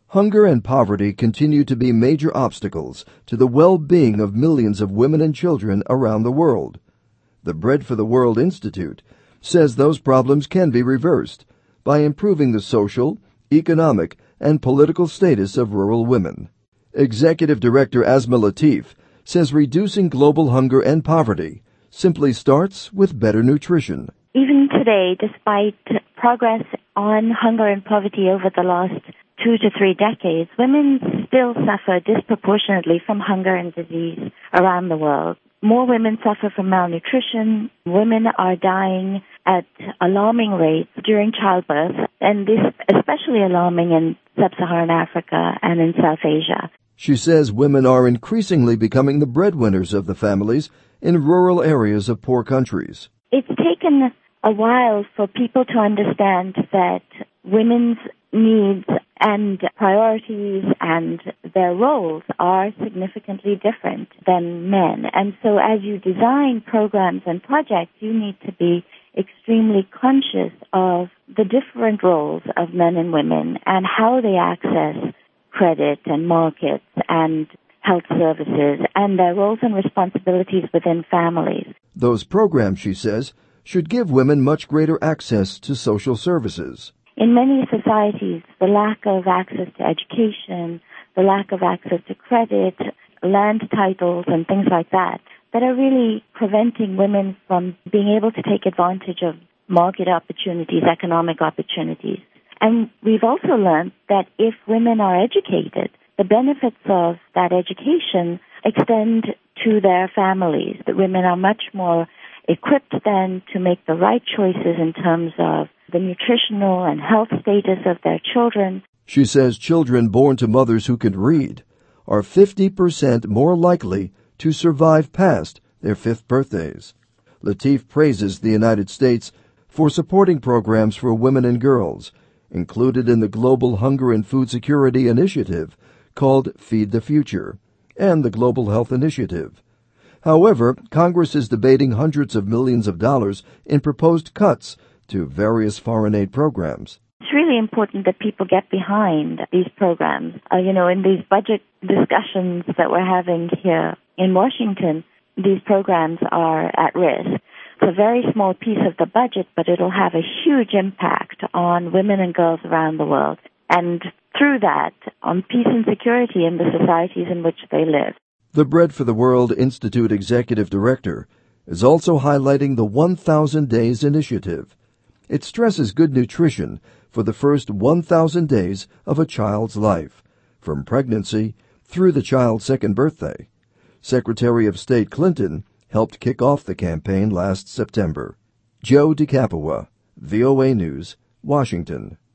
Hunger and poverty continue to be major obstacles to the well-being of millions of women and children around the world. The Bread for the World Institute says those problems can be reversed by improving the social, economic, and political status of rural women. Executive Director Asma Latif says reducing global hunger and poverty simply starts with better nutrition. Even today, despite progress on hunger and poverty over the last 2 to 3 decades, women still suffer disproportionately from hunger and disease around the world. More women suffer from malnutrition. Women are dying at alarming rates during childbirth, and this especially alarming in sub-Saharan Africa and in South Asia. She says women are increasingly becoming the breadwinners of the families in rural areas of poor countries. It's taken a while for people to understand that women's needs and priorities and their roles are significantly different than men. And so as you design programs and projects, you need to be extremely conscious of the different roles of men and women and how they access credit and markets and health services and their roles and responsibilities within families. Those programs, she says, should give women much greater access to social services. In many societies, the lack of access to education, the lack of access to credit, land titles, and things like that are really preventing women from being able to take advantage of market opportunities, economic opportunities. And we've also learned that if women are educated, the benefits of that education extend to their families, that women are much more equipped then to make the right choices in terms of the nutritional and health status of their children. She says children born to mothers who can read are 50% more likely to survive past their 5th birthdays. Latif praises the United States for supporting programs for women and girls, included in the Global Hunger and Food Security Initiative called Feed the Future, and the Global Health Initiative. However, Congress is debating hundreds of millions of dollars in proposed cuts to various foreign aid programs. It's really important that people get behind these programs. In these budget discussions that we're having here in Washington, these programs are at risk. It's a very small piece of the budget, but it'll have a huge impact on women and girls around the world, and through that, on peace and security in the societies in which they live. The Bread for the World Institute Executive Director is also highlighting the 1,000 Days Initiative. It stresses good nutrition for the first 1,000 days of a child's life, from pregnancy through the child's 2nd birthday. Secretary of State Clinton helped kick off the campaign last September. Joe DeCapua, VOA News, Washington.